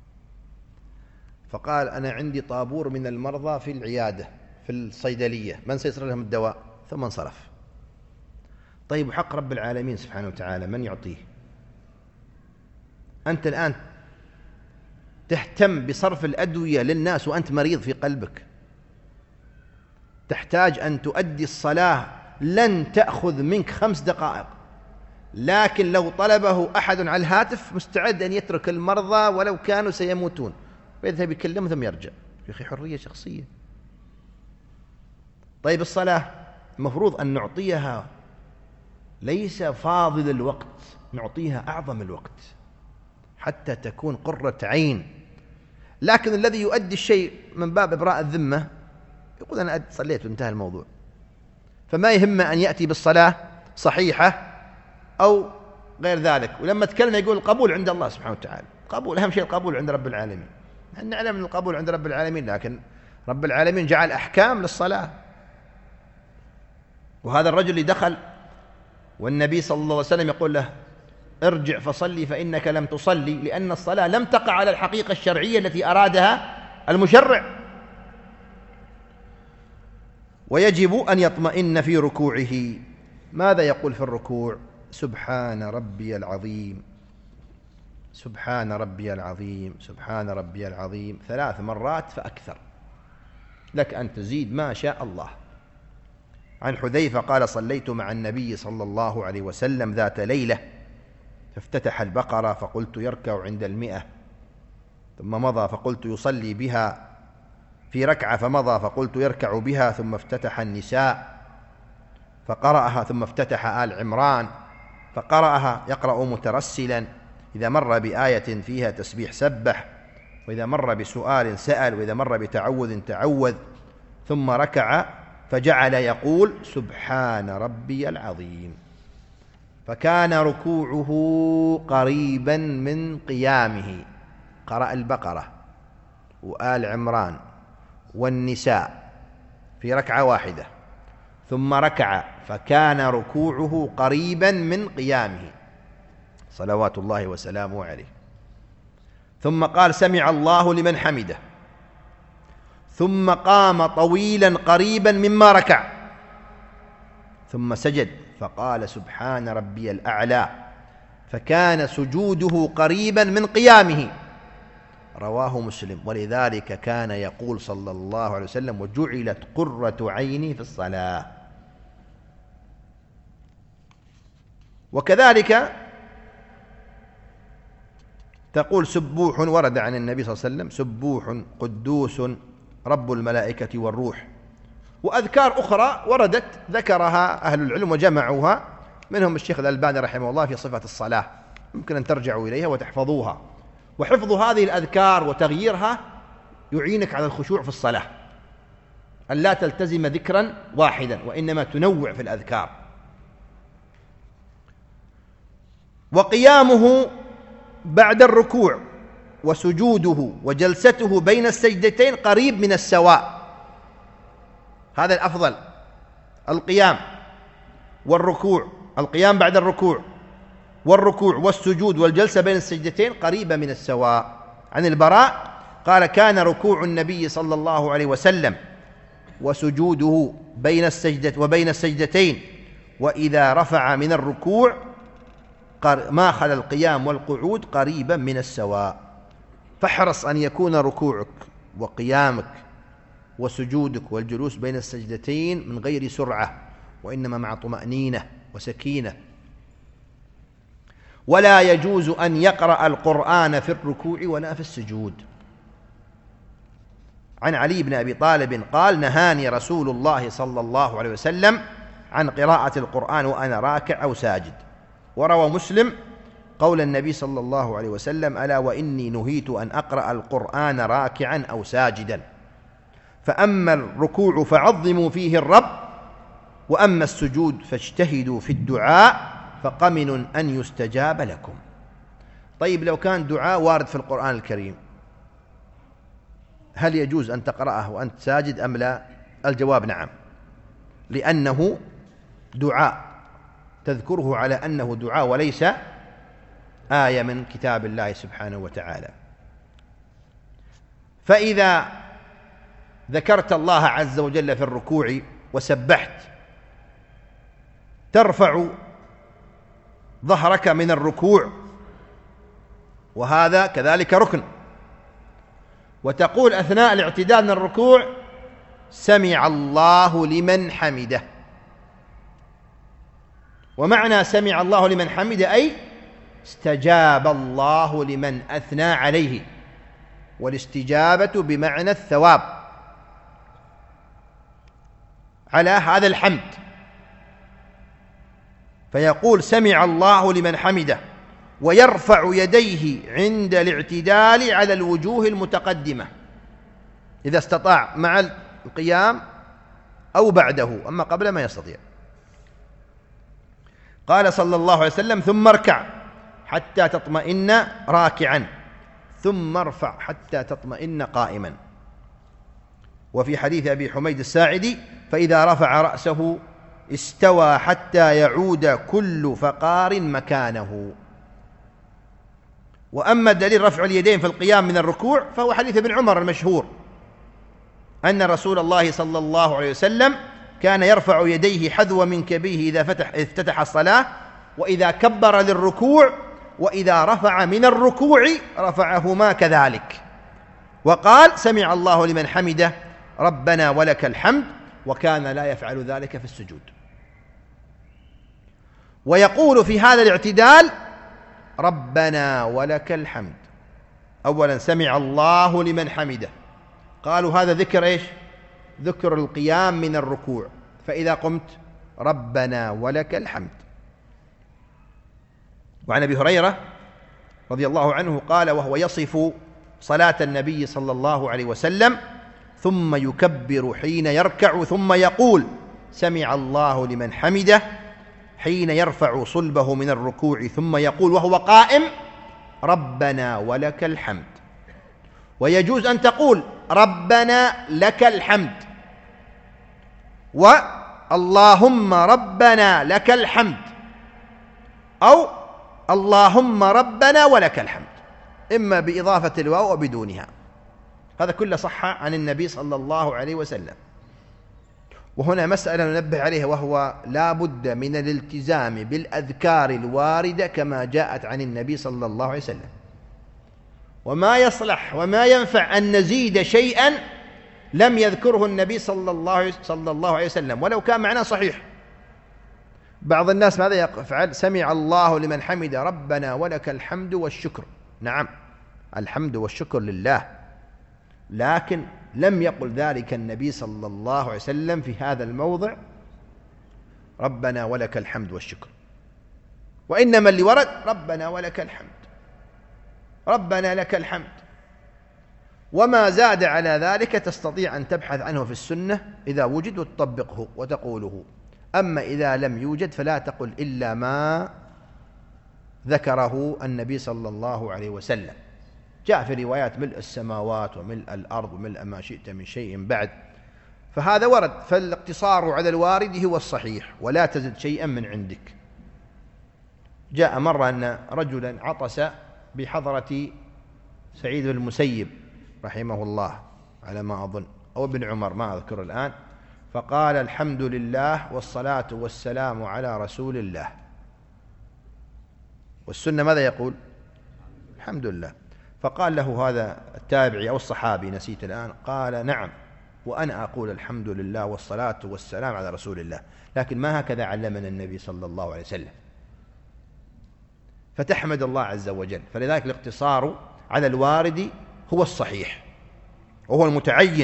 فقال: أنا عندي طابور من المرضى في العيادة في الصيدلية، من سيصل لهم الدواء؟ ثم انصرف. طيب، وحق رب العالمين سبحانه وتعالى من يعطيه؟ أنت الآن تهتم بصرف الأدوية للناس وأنت مريض في قلبك، تحتاج أن تؤدي الصلاة لن تأخذ منك 5 دقائق، لكن لو طلبه أحد على الهاتف مستعد أن يترك المرضى ولو كانوا سيموتون ويذهب يكلمهم ثم يرجع. يا أخي حرية شخصية. طيب، الصلاة المفروض أن نعطيها ليس فاضل الوقت، نعطيها أعظم الوقت حتى تكون قرة عين. لكن الذي يؤدي الشيء من باب إبراء الذمة يقول: أنا صليت وانتهى الموضوع، فما يهم أن يأتي بالصلاة صحيحة أو غير ذلك. ولما تكلم يقول القبول عند الله سبحانه وتعالى، قبول أهم شيء، القبول عند رب العالمين. نحن نعلم أن القبول عند رب العالمين، لكن رب العالمين جعل أحكام للصلاة. وهذا الرجل اللي دخل والنبي صلى الله عليه وسلم يقول له: ارجع فصلي فإنك لم تصلي، لأن الصلاة لم تقع على الحقيقة الشرعية التي أرادها المشرع. ويجب أن يطمئن في ركوعه. ماذا يقول في الركوع؟ سبحان ربي العظيم، سبحان ربي العظيم، سبحان ربي العظيم 3 مرات فأكثر، لك أن تزيد ما شاء الله. عن حذيفة قال: صليت مع النبي صلى الله عليه وسلم ذات ليلة فافتتح البقرة فقلت يركع عند 100، ثم مضى فقلت يصلي بها في ركعة، فمضى فقلت يركع بها، ثم افتتح النساء فقرأها، ثم افتتح آل عمران فقرأها يقرأ مترسلا، إذا مر بآية فيها تسبيح سبح، وإذا مر بسؤال سأل، وإذا مر بتعوذ تعوذ، ثم ركع فجعل يقول سبحان ربي العظيم، فكان ركوعه قريبا من قيامه. قرأ البقرة وآل عمران والنساء في ركعة واحدة، ثم ركع فكان ركوعه قريبا من قيامه صلوات الله وسلامه عليه. ثم قال سمع الله لمن حمده، ثم قام طويلا قريبا مما ركع، ثم سجد فقال سبحان ربي الأعلى، فكان سجوده قريبا من قيامه. رواه مسلم. ولذلك كان يقول صلى الله عليه وسلم: وجعلت قرة عيني في الصلاة. وكذلك تقول سبوح، ورد عن النبي صلى الله عليه وسلم: سبوح قدوس رب الملائكة والروح. وأذكار أخرى وردت ذكرها أهل العلم وجمعوها، منهم الشيخ الألباني رحمه الله في صفة الصلاة، يمكن أن ترجعوا إليها وتحفظوها. وحفظ هذه الأذكار وتغييرها يعينك على الخشوع في الصلاة، أن لا تلتزم ذكرا واحدا، وإنما تنوع في الأذكار. وقيامه بعد الركوع وسجوده وجلسته بين السجدتين قريب من السواء. هذا الأفضل. القيام والركوع، القيام بعد الركوع والركوع والسجود والجلسة بين السجدتين قريبة من السواء. عن البراء قال: كان ركوع النبي صلى الله عليه وسلم وسجوده بين السجدتين وإذا رفع من الركوع ما خلا القيام والقعود قريبا من السواء. فاحرص أن يكون ركوعك وقيامك وسجودك والجلوس بين السجدتين من غير سرعة، وإنما مع طمأنينة وسكينة. ولا يجوز أن يقرأ القرآن في الركوع ولا في السجود. عن علي بن أبي طالب قال: نهاني رسول الله صلى الله عليه وسلم عن قراءة القرآن وأنا راكع أو ساجد. وروى مسلم قول النبي صلى الله عليه وسلم: ألا وإني نهيت أن أقرأ القرآن راكعا أو ساجدا، فأما الركوع فعظموا فيه الرب، وأما السجود فاجتهدوا في الدعاء فقمن أن يستجاب لكم. طيب، لو كان دعاء وارد في القرآن الكريم هل يجوز أن تقرأه وأنت ساجد أم لا؟ الجواب: نعم، لأنه دعاء تذكره على أنه دعاء وليس آية من كتاب الله سبحانه وتعالى. فإذا ذكرت الله عز وجل في الركوع وسبحت ترفع ظهرك من الركوع، وهذا كذلك ركن، وتقول أثناء الاعتدال من الركوع: سمع الله لمن حمده. ومعنى سمع الله لمن حمده أي استجاب الله لمن أثنى عليه، والاستجابة بمعنى الثواب على هذا الحمد. فيقول: سمع الله لمن حمده، ويرفع يديه عند الاعتدال على الوجوه المتقدمة إذا استطاع، مع القيام أو بعده، أما قبل ما يستطيع. قال صلى الله عليه وسلم: ثم اركع حتى تطمئن راكعا، ثم ارفع حتى تطمئن قائما. وفي حديث أبي حميد الساعدي: فإذا رفع رأسه استوى حتى يعود كل فقار مكانه. وأما دليل رفع اليدين في القيام من الركوع فهو حديث ابن عمر المشهور أن رسول الله صلى الله عليه وسلم كان يرفع يديه حذو منكبيه إذا افتتح الصلاة، وإذا كبر للركوع، وإذا رفع من الركوع رفعهما كذلك. وقال: سمع الله لمن حمده ربنا ولك الحمد، وكان لا يفعل ذلك في السجود. ويقول في هذا الاعتدال: ربنا ولك الحمد. أولا سمع الله لمن حمده، قالوا هذا ذكر إيش؟ ذكر القيام من الركوع. فإذا قمت: ربنا ولك الحمد. وعن أبي هريرة رضي الله عنه قال وهو يصف صلاة النبي صلى الله عليه وسلم: ثم يكبر حين يركع، ثم يقول: سمع الله لمن حمده، حين يرفع صلبه من الركوع، ثم يقول وهو قائم: ربنا ولك الحمد. ويجوز أن تقول: ربنا لك الحمد، واللهم ربنا لك الحمد، أو اللهم ربنا ولك الحمد، إما بإضافة الواو وبدونها. هذا كله صح عن النبي صلى الله عليه وسلم. وهنا مسألة ننبه عليها، وهو لا بد من الالتزام بالأذكار الواردة كما جاءت عن النبي صلى الله عليه وسلم، وما يصلح وما ينفع أن نزيد شيئا لم يذكره النبي صلى الله عليه وسلم ولو كان معناه صحيح. بعض الناس ماذا يفعل؟ سمع الله لمن حمد ربنا ولك الحمد والشكر. نعم، الحمد والشكر لله، لكن لم يقل ذلك النبي صلى الله عليه وسلم في هذا الموضع: ربنا ولك الحمد والشكر. وإنما اللي ورد: ربنا ولك الحمد، ربنا لك الحمد. وما زاد على ذلك تستطيع أن تبحث عنه في السنة إذا وجد وتطبقه وتقوله. أما إذا لم يوجد فلا تقل إلا ما ذكره النبي صلى الله عليه وسلم. جاء في روايات ملء السماوات وملء الأرض وملء ما شئت من شيء بعد، فهذا ورد. فالاقتصار على الوارد هو الصحيح، ولا تزد شيئا من عندك. جاء مرة أن رجلا عطس بحضرة سعيد بن المسيب رحمه الله على ما أظن، أو ابن عمر ما أذكر الآن، فقال الحمد لله والصلاة والسلام على رسول الله. والسنة ماذا يقول؟ الحمد لله. فقال له هذا التابعي أو الصحابي نسيت الآن، قال نعم وأنا أقول الحمد لله والصلاة والسلام على رسول الله، لكن ما هكذا علمنا النبي صلى الله عليه وسلم. فتحمد الله عز وجل. فلذلك الاقتصار على الوارد هو الصحيح وهو المتعين.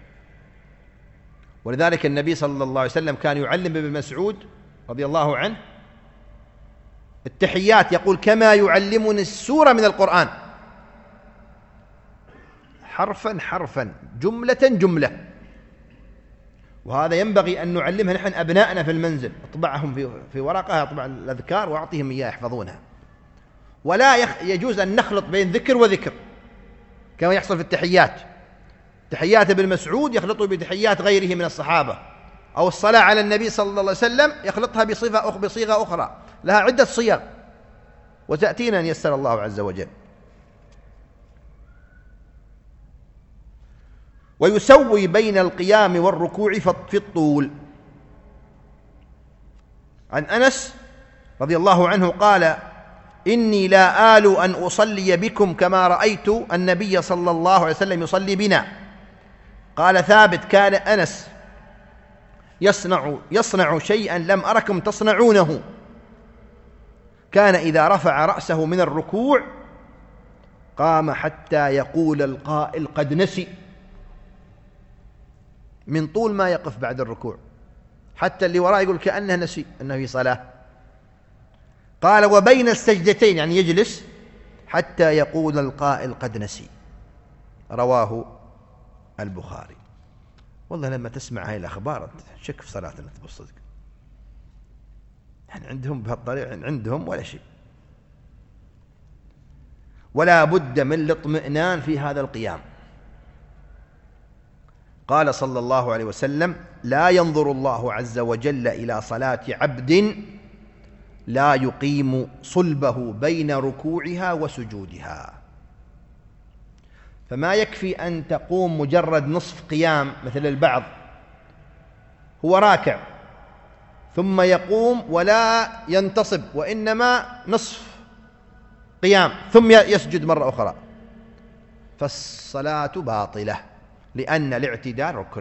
ولذلك النبي صلى الله عليه وسلم كان يعلم ابن مسعود رضي الله عنه التحيات، يقول كما يعلمني السورة من القرآن، حرفا حرفا، جملة جملة. وهذا ينبغي أن نعلمها نحن أبنائنا في المنزل، اطبعهم في ورقة، اطبع الأذكار وأعطيهم إياه يحفظونها. ولا يجوز أن نخلط بين ذكر وذكر كما يحصل في التحيات. تحيات ابن مسعود يخلطه بتحيات غيره من الصحابة، أو الصلاة على النبي صلى الله عليه وسلم يخلطها بصيغة أخرى لها عدة صيغ، وتأتينا أن يسر الله عز وجل. ويسوي بين القيام والركوع في الطول. عن أنس رضي الله عنه قال إني لا آل أن أصلي بكم كما رأيت النبي صلى الله عليه وسلم يصلي بنا. قال ثابت كان أنس يصنع شيئا لم أركم تصنعونه، كان إذا رفع رأسه من الركوع قام حتى يقول القائل قد نسي، من طول ما يقف بعد الركوع، حتى اللي وراء يقول كأنه نسي أنه في صلاة. قال وبين السجدتين يعني يجلس حتى يقول القائل قد نسي. رواه البخاري. والله لما تسمع هاي الأخبار تشك في صلاتنا بالصدق، يعني عندهم بهالطريقة عندهم ولا شيء. ولا بد من الاطمئنان في هذا القيام. قال صلى الله عليه وسلم لا ينظر الله عز وجل إلى صلاة عبد لا يقيم صلبه بين ركوعها وسجودها. فما يكفي أن تقوم مجرد نصف قيام مثل البعض، هو راكع ثم يقوم ولا ينتصب، وإنما نصف قيام ثم يسجد مرة أخرى، فالصلاة باطلة، لأن الاعتدال ركن.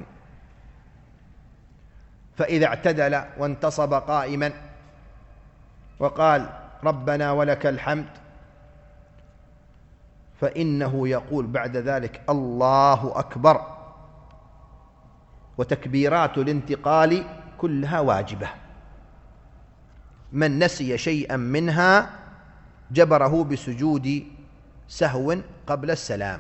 فإذا اعتدل وانتصب قائما وقال ربنا ولك الحمد، فإنه يقول بعد ذلك الله أكبر. وتكبيرات الانتقال كلها واجبة، من نسي شيئا منها جبره بسجود سهو قبل السلام.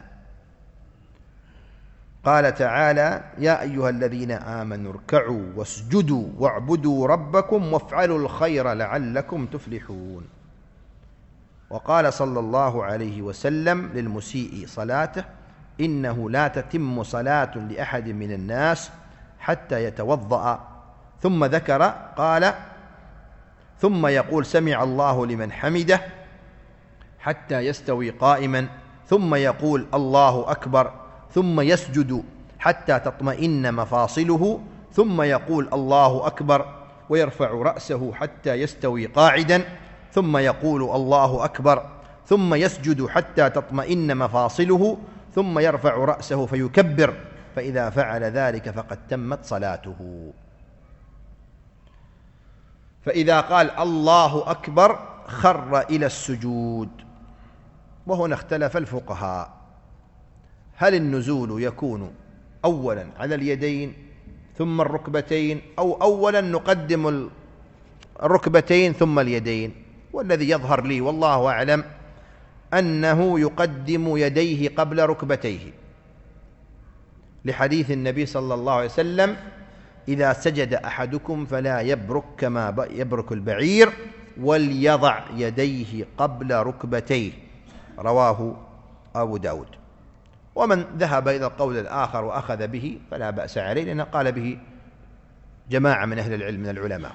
قال تعالى يا أيها الذين آمنوا اركعوا واسجدوا واعبدوا ربكم وافعلوا الخير لعلكم تفلحون. وقال صلى الله عليه وسلم للمسيء صلاته إنه لا تتم صلاة لأحد من الناس حتى يتوضأ، ثم ذكر قال ثم يقول سمع الله لمن حمده حتى يستوي قائما، ثم يقول الله أكبر، ثم يسجد حتى تطمئن مفاصله، ثم يقول الله أكبر ويرفع رأسه حتى يستوي قاعدا، ثم يقول الله أكبر، ثم يسجد حتى تطمئن مفاصله، ثم يرفع رأسه فيكبر، فإذا فعل ذلك فقد تمت صلاته. فإذا قال الله أكبر خر إلى السجود. وهنا اختلف الفقهاء هل النزول يكون أولا على اليدين ثم الركبتين، أو أولا نقدم الركبتين ثم اليدين. والذي يظهر لي والله أعلم أنه يقدم يديه قبل ركبتيه، لحديث النبي صلى الله عليه وسلم إذا سجد أحدكم فلا يبرك كما يبرك البعير وليضع يديه قبل ركبتيه. رواه أبو داود. ومن ذهب إلى القول الآخر وأخذ به فلا بأس عليه، لأنه قال به جماعة من أهل العلم من العلماء.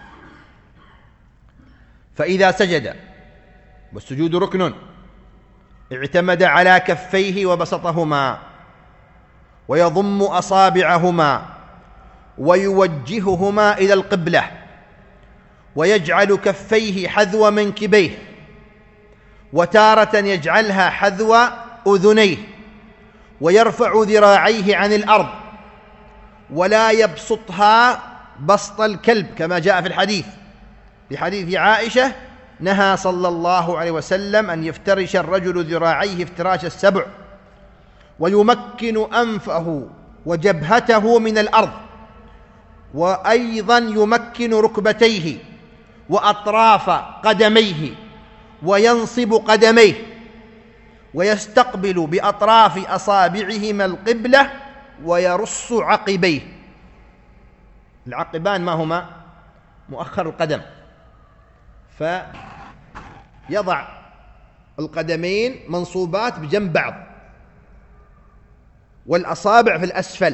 فإذا سجد، والسجود ركن، اعتمد على كفيه وبسطهما ويضم أصابعهما ويوجههما إلى القبلة ويجعل كفيه حذو منكبيه، وتارة يجعلها حذو أذنيه، ويرفع ذراعيه عن الأرض ولا يبسطها بسط الكلب كما جاء في الحديث، في حديث عائشة نهى صلى الله عليه وسلم أن يفترش الرجل ذراعيه افتراش السبع، ويمكن أنفه وجبهته من الأرض، وأيضا يمكن ركبتيه وأطراف قدميه، وينصب قدميه، ويستقبل بأطراف أصابعهما القبلة، ويرص عقبيه. العقبان ما هما؟ مؤخر القدم، فيضع القدمين منصوبات بجنب بعض والأصابع في الأسفل.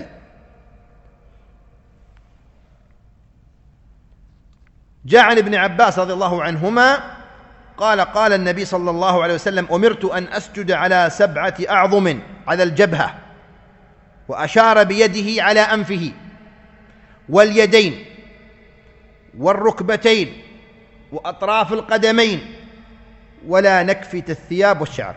جاء عن ابن عباس رضي الله عنهما قال: قال النبي صلى الله عليه وسلم: أمرت أن أسجد على 7 أعظم على الجبهة، وأشار بيده على أنفه واليدين والركبتين وأطراف القدمين، ولا نكفت الثياب والشعر.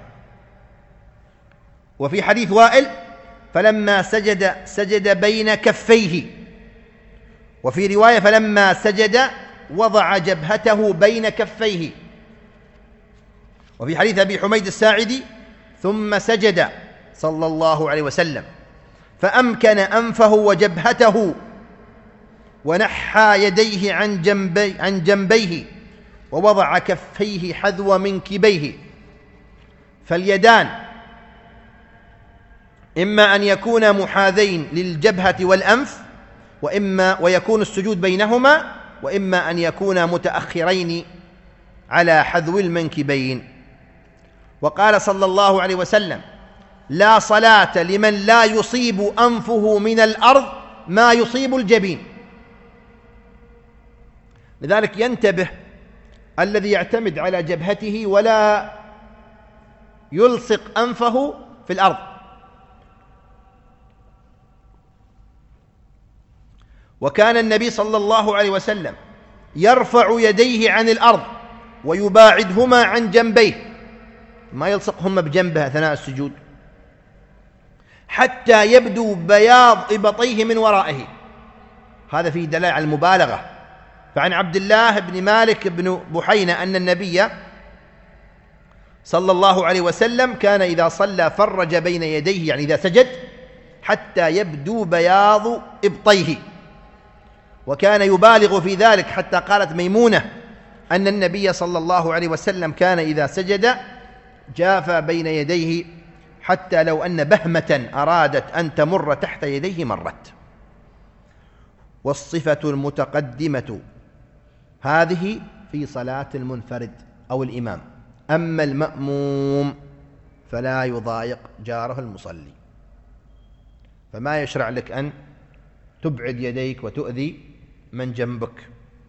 وفي حديث وائل: فلما سجد سجد بين كفيه. وفي رواية: فلما سجد وضع جبهته بين كفيه. وفي حديث أبي حميد الساعدي: ثم سجد صلى الله عليه وسلم فأمكن أنفه وجبهته ونحى يديه عن جنبيه ووضع كفيه حذو منكبيه. فاليدان إما أن يكونا محاذين للجبهة والأنف، ويكون السجود بينهما، وإما أن يكونا متأخرين على حذو المنكبين. وقال صلى الله عليه وسلم: لا صلاة لمن لا يصيب أنفه من الأرض ما يصيب الجبين. لذلك ينتبه الذي يعتمد على جبهته ولا يلصق أنفه في الأرض. وكان النبي صلى الله عليه وسلم يرفع يديه عن الأرض ويباعدهما عن جنبيه، ما يلصقهما بجنبه أثناء السجود، حتى يبدو بياض إبطيه من ورائه. هذا فيه دلالة على المبالغة. فعن عبد الله بن مالك بن بحينة أن النبي صلى الله عليه وسلم كان إذا صلى فرج بين يديه، يعني إذا سجد، حتى يبدو بياض إبطيه، وكان يبالغ في ذلك حتى قالت ميمونة أن النبي صلى الله عليه وسلم كان إذا سجد جاف بين يديه حتى لو أن بهمة أرادت أن تمر تحت يديه مرت. والصفة المتقدمة هذه في صلاة المنفرد أو الإمام. أما المأموم فلا يضايق جاره المصلي، فما يشرع لك أن تبعد يديك وتؤذي من جنبك.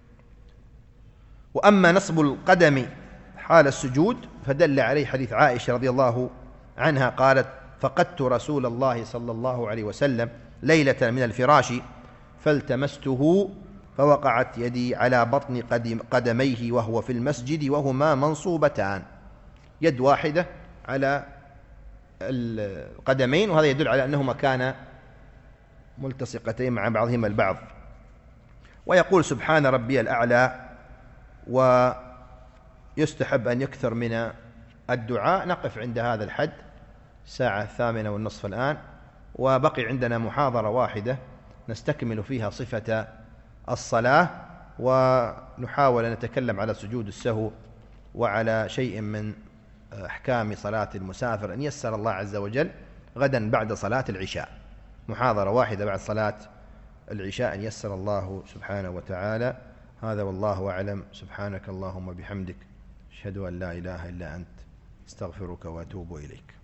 وأما نصب القدم حال السجود فدل عليه حديث عائشة رضي الله عنها قالت: فقدت رسول الله صلى الله عليه وسلم ليلة من الفراش فالتمسته فوقعت يدي على بطن قدميه وهو في المسجد وهما منصوبتان، يد واحدة على القدمين، وهذا يدل على أنهما كانا ملتصقتين مع بعضهما البعض. ويقول: سبحان ربي الأعلى. ويستحب أن يكثر من الدعاء. نقف عند هذا الحد، الساعة 8:30 الآن، وبقي عندنا محاضرة واحدة نستكمل فيها صفة الصلاة، ونحاول أن نتكلم على سجود السهو وعلى شيء من أحكام صلاة المسافر إن يسر الله عز وجل غدا بعد صلاة العشاء. محاضرة واحدة بعد صلاة العشاء إن يسر الله سبحانه وتعالى. هذا والله أعلم. سبحانك اللهم وبحمدك، أشهد أن لا إله إلا أنت، استغفرك وأتوب إليك.